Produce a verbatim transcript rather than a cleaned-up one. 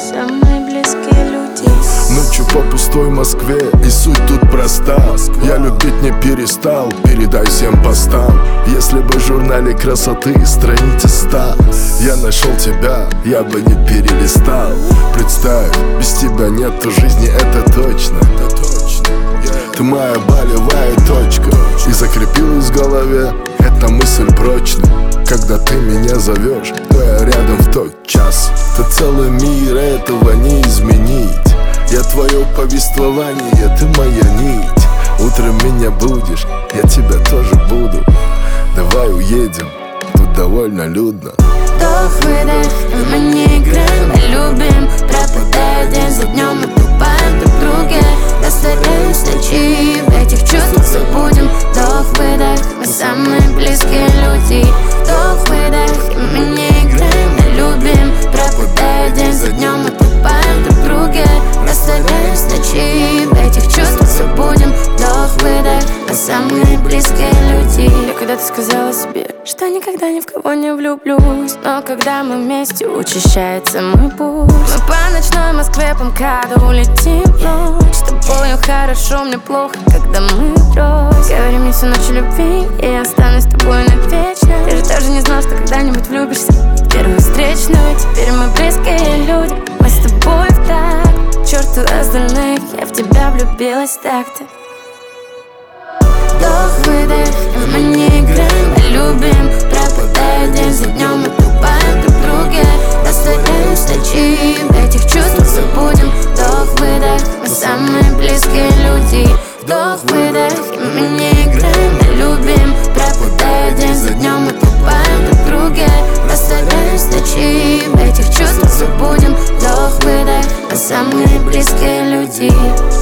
самые близкие люди. Ночью по пустой Москве, и суть тут проста. Я любить не перестал, передай всем постам. Если бы в журнале красоты страница ста, я нашел тебя, я бы не перелистал. Представь, без тебя нету жизни, это точно. Ты моя болевая точка, и закрепилась в голове эта мысль прочно. Когда ты меня зовешь, то я рядом в тот час. Ты целый мир, этого не изменить. Я твое повествование, ты моя нить. Утром меня будешь, я тебя тоже буду. Давай уедем, тут довольно людно. Вдох-выдох, и мы не играем, мы любим. Пропадая день за днем, мы тупаем друг друге. Растворяюсь ночи, в этих чувствах забудем. Вдох-выдох, мы самые близкие люди. Вдох-выдох, и мы не играем, мы любим. Пропадая день за днем, мы тупаем друг друге. Растворяюсь ночи, в этих чувствах забудем. Вдох-выдох, мы самые близкие люди. Я когда-то сказала себе, что никогда ни в кого не влюблюсь, но когда мы вместе, учащается мой пульс. Мы по ночной Москве по МКАДу улетим в ночь. С тобою хорошо, мне плохо, когда мы врозь. Говори мне всю ночь о любви, и я останусь с тобой навечно. Ты же даже не знал, что когда-нибудь влюбишься в первую встречную. Теперь мы близкие люди, мы с тобой в такт. К черту остальных, я в тебя влюбилась так-то. Вдох-выдох, и мы не играем, мы любим. Пропадая день за днем, мы тупаем друг друге. Растворяюсь ночи, в этих чувствах забудем. Вдох-выдох, мы самые близкие люди. Вдох-выдох, и мы не играем, мы любим. Пропадая день за днем, мы тупаем друг друге. Растворяюсь ночи, в этих чувствах забудем. Вдох-выдох, мы самые близкие люди.